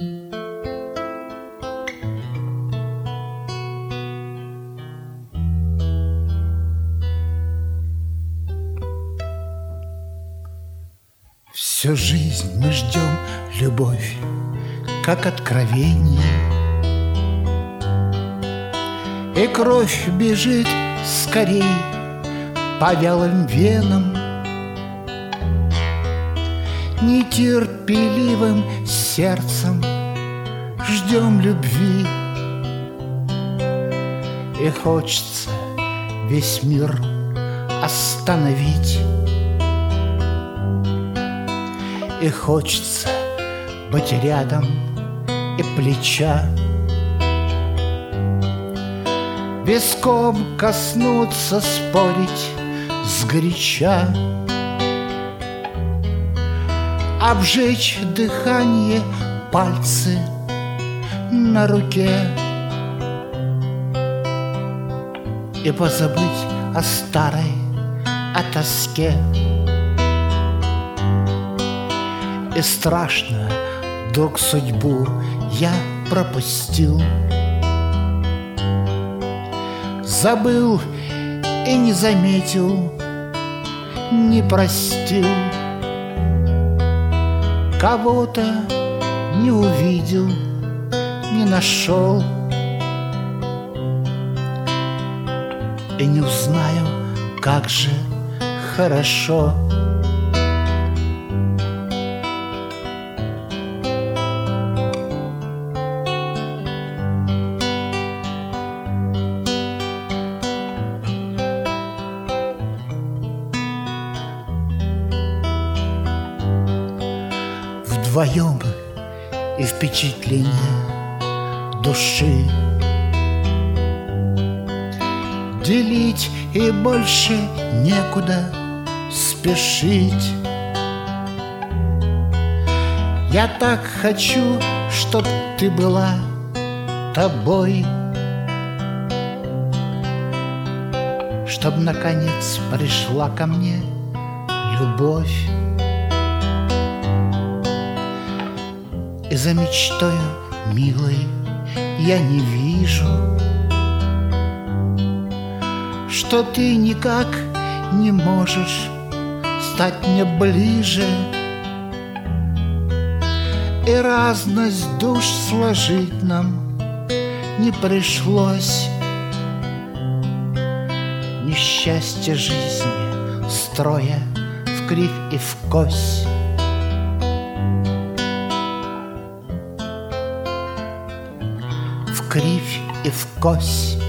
Всю жизнь мы ждем любовь, как откровение, и кровь бежит скорей по вялым венам. Нетерпеливым сердцем ждем любви, и хочется весь мир остановить. И хочется быть рядом и плеча виском коснуться, спорить сгоряча, обжечь дыхание пальцы на руке и позабыть о старой, о тоске. И страшно, вдруг судьбу я пропустил, забыл и не заметил, не простил, кого-то не увидел, не нашел, и не узнаю, как же хорошо. Вдвоем и впечатление души делить и больше некуда спешить. Я так хочу, чтоб ты была тобой, чтоб наконец пришла ко мне любовь. И за мечтою милой я не вижу, что ты никак не можешь стать мне ближе, и разность душ сложить нам не пришлось. Несчастье жизни строя в кривь и в кось. В кривь и в кось.